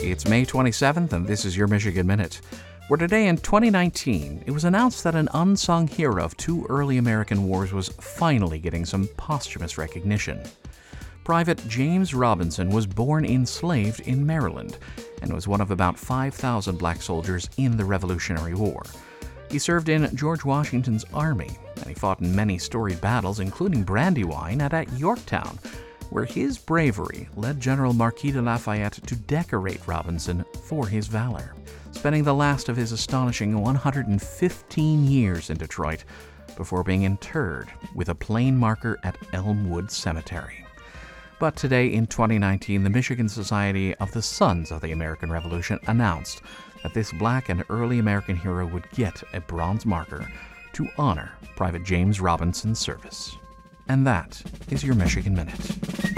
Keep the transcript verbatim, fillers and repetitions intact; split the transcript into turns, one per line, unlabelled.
It's May twenty-seventh, and this is your Michigan Minute, where today in twenty nineteen, it was announced that an unsung hero of two early American wars was finally getting some posthumous recognition. Private James Robinson was born enslaved in Maryland and was one of about five thousand black soldiers in the Revolutionary War. He served in George Washington's army, and he fought in many storied battles, including Brandywine and at Yorktown, where his bravery led General Marquis de Lafayette to decorate Robinson for his valor, spending the last of his astonishing one hundred fifteen years in Detroit before being interred with a plain marker at Elmwood Cemetery. But today in twenty nineteen, the Michigan Society of the Sons of the American Revolution announced that this black and early American hero would get a bronze marker to honor Private James Robinson's service. And that is your Michigan Minute.